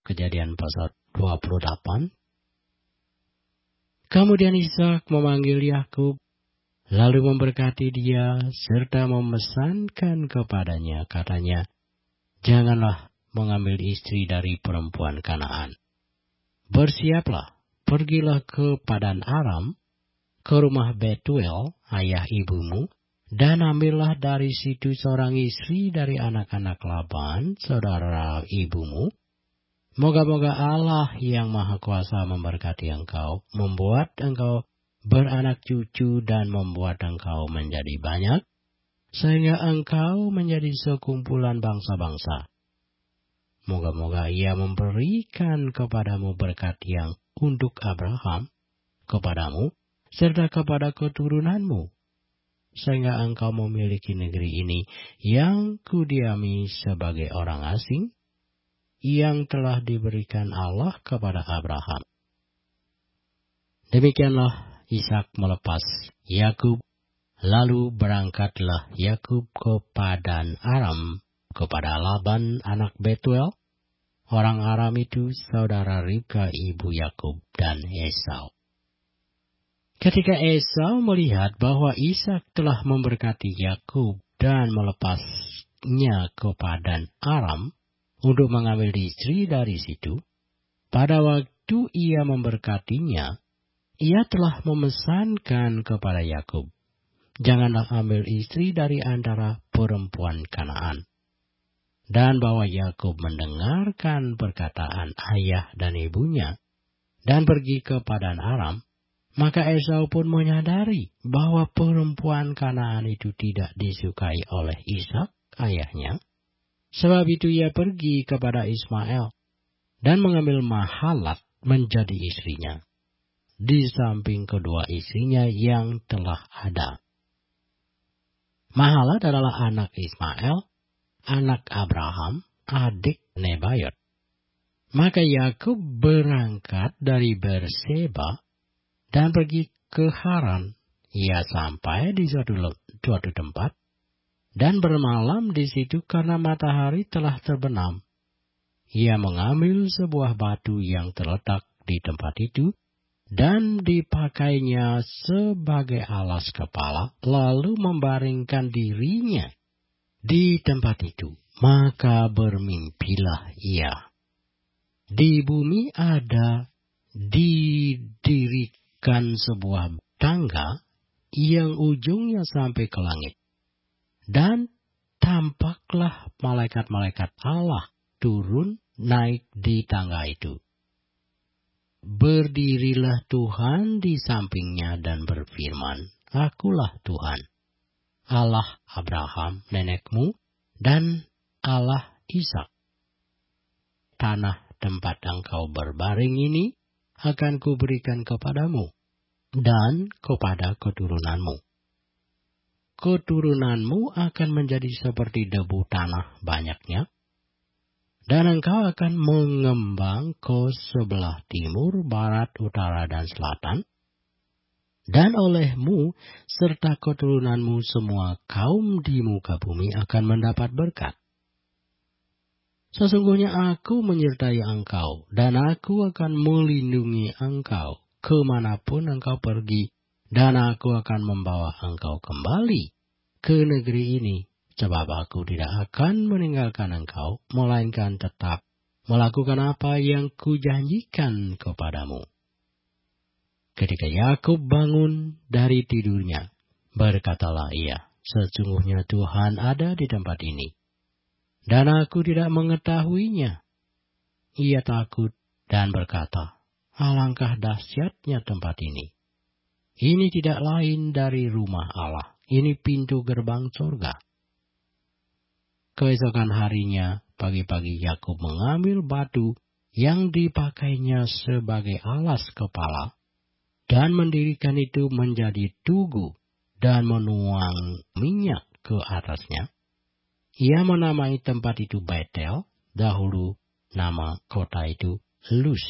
Kejadian pasal 28. Kemudian Ishak memanggil Yakub, lalu memberkati dia, serta memesankan kepadanya, katanya, "Janganlah mengambil istri dari perempuan Kanaan. Bersiaplah, pergilah ke Padan Aram, ke rumah Betuel, ayah ibumu, dan ambillah dari situ seorang istri dari anak-anak Laban, saudara ibumu. Moga-moga Allah yang Maha Kuasa memberkati engkau, membuat engkau beranak cucu dan membuat engkau menjadi banyak, sehingga engkau menjadi sekumpulan bangsa-bangsa. Moga-moga Ia memberikan kepadamu berkat yang untuk Abraham, kepadamu, serta kepada keturunanmu, sehingga engkau memiliki negeri ini yang kudiami sebagai orang asing, yang telah diberikan Allah kepada Abraham." Demikianlah Ishak melepas Yakub, lalu berangkatlah Yakub ke Padan Aram kepada Laban anak Betuel. Orang Aram itu saudara Ribka ibu Yakub dan Esau. Ketika Esau melihat bahwa Ishak telah memberkati Yakub dan melepasnya ke Padan Aram untuk mengambil istri dari situ, pada waktu ia memberkatinya, ia telah memesankan kepada Yakub, "Janganlah ambil istri dari antara perempuan Kanaan." Dan bahwa Yakub mendengarkan perkataan ayah dan ibunya dan pergi ke Padan Aram, maka Esau pun menyadari bahwa perempuan Kanaan itu tidak disukai oleh Ishak ayahnya. Sebab itu ia pergi kepada Ismail dan mengambil Mahalat menjadi istrinya, di samping kedua istrinya yang telah ada. Mahalat adalah anak Ismail, anak Abraham, adik Nebayot. Maka Yakub berangkat dari Berseba dan pergi ke Haran. Ia sampai di suatu tempat dan bermalam di situ karena matahari telah terbenam. Ia mengambil sebuah batu yang terletak di tempat itu dan dipakainya sebagai alas kepala, lalu membaringkan dirinya di tempat itu. Maka bermimpilah ia. Di bumi ada didirikan sebuah tangga yang ujungnya sampai ke langit. Dan tampaklah malaikat-malaikat Allah turun naik di tangga itu. Berdirilah Tuhan di sampingnya dan berfirman, "Akulah Tuhan, Allah Abraham nenekmu dan Allah Ishak. Tanah tempat engkau berbaring ini akan kuberikan kepadamu dan kepada keturunanmu. Keturunanmu akan menjadi seperti debu tanah banyaknya, dan engkau akan mengembang ke sebelah timur, barat, utara, dan selatan. Dan olehmu serta keturunanmu semua kaum di muka bumi akan mendapat berkat. Sesungguhnya aku menyertai engkau, dan aku akan melindungi engkau kemanapun engkau pergi, dan aku akan membawa engkau kembali ke negeri ini, sebab aku tidak akan meninggalkan engkau, melainkan tetap melakukan apa yang kujanjikan kepadamu." Ketika Yakub bangun dari tidurnya, berkatalah ia, "Sesungguhnya Tuhan ada di tempat ini, dan aku tidak mengetahuinya." Ia takut dan berkata, "Alangkah dahsyatnya tempat ini. Ini tidak lain dari rumah Allah. Ini pintu gerbang surga." Keesokan harinya, pagi-pagi Yakub mengambil batu yang dipakainya sebagai alas kepala, dan mendirikan itu menjadi tugu, dan menuang minyak ke atasnya. Ia menamai tempat itu Betel, dahulu nama kota itu Luz.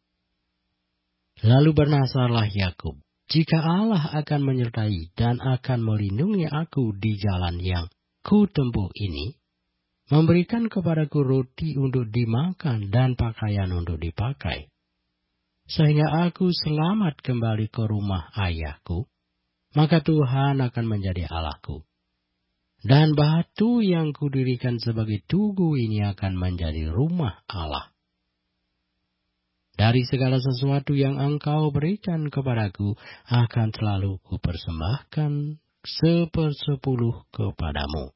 Lalu bernasarlah Yakub, "Jika Allah akan menyertai dan akan melindungi aku di jalan yang kutempuh ini, memberikan kepadaku roti untuk dimakan dan pakaian untuk dipakai, sehingga aku selamat kembali ke rumah ayahku, maka Tuhan akan menjadi Allahku. Dan batu yang kudirikan sebagai tugu ini akan menjadi rumah Allah. Dari segala sesuatu yang engkau berikan kepadaku, akan selalu kupersembahkan 1/10 kepadamu.